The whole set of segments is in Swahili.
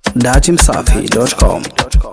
dachimsafi.com.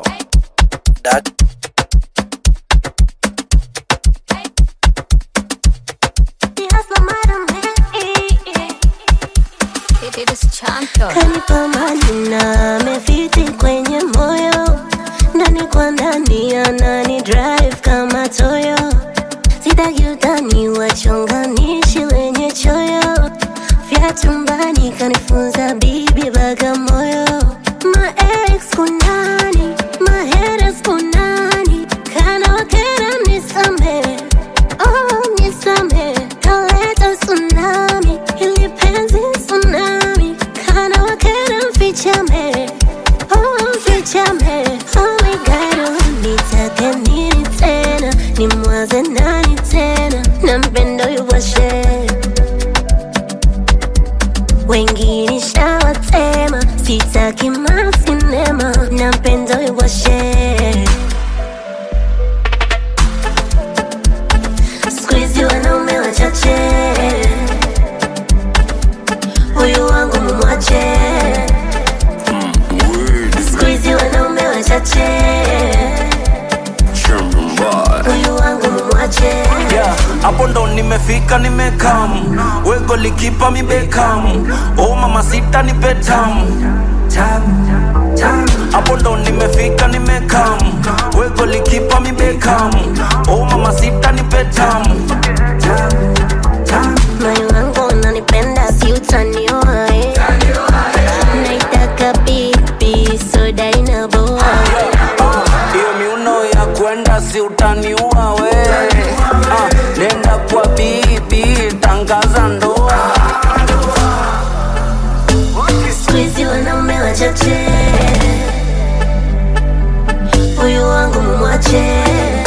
Kanipa manina amefiti kwenye moyo, ndani kwa ndani anani drive kama toyo. Sitaki utani wachonganishi wenye choyo, vya tumbani kanifunza bibi Bagamoyo. My ex kunani, my haters kunani, kana wakera nisame, oh nisame, kaleta tsunami, ili penzi tsunami, kana wakera mfichame, oh mfichame. Oh my God, nitake nini tena, nimwaze nani tena, nampenda yuwashe, wengine shawatema, sitaki masinema, nampenda yuwashe. Squeeze wanaume wachache, huyu wangu mumwache. Squeeze wanaume wachache, huyu wangu mumwache. Hapo ndo nimefika nimekam, wego likipa mi Beckham, oh mama sita ni petam. Hapo ndo nimefika nimekam, wego likipa mi Beckham, oh mama sita ni petam. Moyo wangu unanipenda si utanioa, naitaka pipi soda inaboa. Iyo miuno ya kwenda si utaniua we, nenda kwa bibi tangaza ndoa. Squeeze wanaume wachache, huyu wangu mumwache.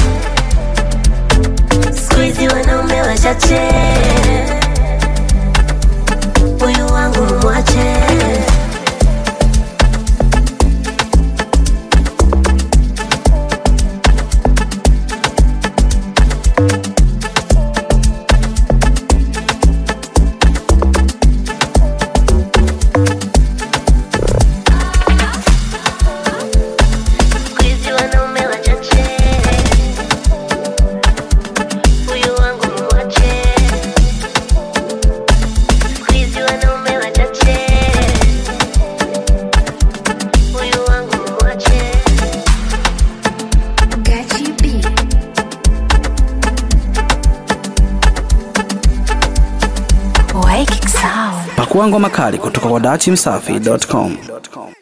Squeeze wanaume wachache, huyu wangu mumwache. Pakua ngoma kali kutoka kwa dachimsafi.com.